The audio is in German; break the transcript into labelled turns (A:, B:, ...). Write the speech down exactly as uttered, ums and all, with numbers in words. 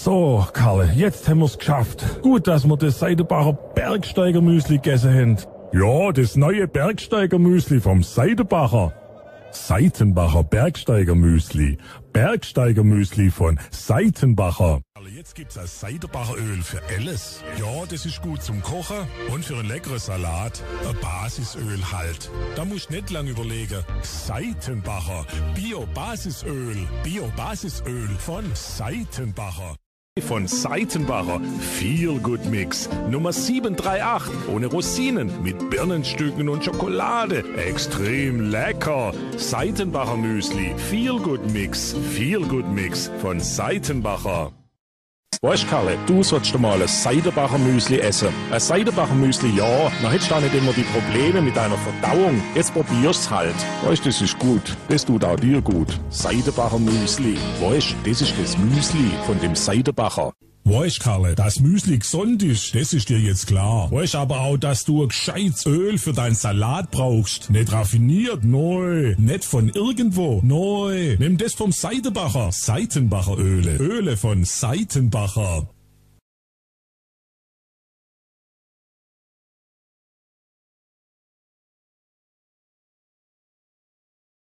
A: So, Karle, jetzt haben wir's geschafft. Gut, dass wir das Seidenbacher Bergsteiger-Müsli gegessen haben. Ja, das neue Bergsteiger-Müsli vom Seidenbacher. Seitenbacher Bergsteiger-Müsli. Bergsteiger-Müsli von Seitenbacher. Jetzt gibt's das Seidenbacher Öl für alles. Ja, das ist gut zum Kochen und für einen leckeren Salat. Ein Basisöl halt. Da musst du nicht lang überlegen. Seitenbacher Bio-Basisöl. Bio-Basisöl von Seitenbacher. Von Seitenbacher Feel Good Mix Nummer sieben drei acht ohne Rosinen mit Birnenstücken und Schokolade. Extrem lecker. Seitenbacher Müsli Feel Good Mix. Feel Good Mix von Seitenbacher. Weißt du, Karle, du sollst mal ein Seidenbacher Müsli essen. Ein Seidenbacher Müsli, ja, dann hättest du auch nicht immer die Probleme mit deiner Verdauung. Jetzt probierst halt. Weißt du, das ist gut. Das tut auch dir gut. Seidenbacher Müsli. Weißt du, das ist das Müsli von dem Seidenbacher. Weißt, Karle, dass Müsli gesund ist, das ist dir jetzt klar. Weißt aber auch, dass du ein gescheites Öl für deinen Salat brauchst. Nicht raffiniert, neu. Nicht von irgendwo, neu. Nimm das vom Seidenbacher. Seitenbacher Öle. Öle von Seitenbacher.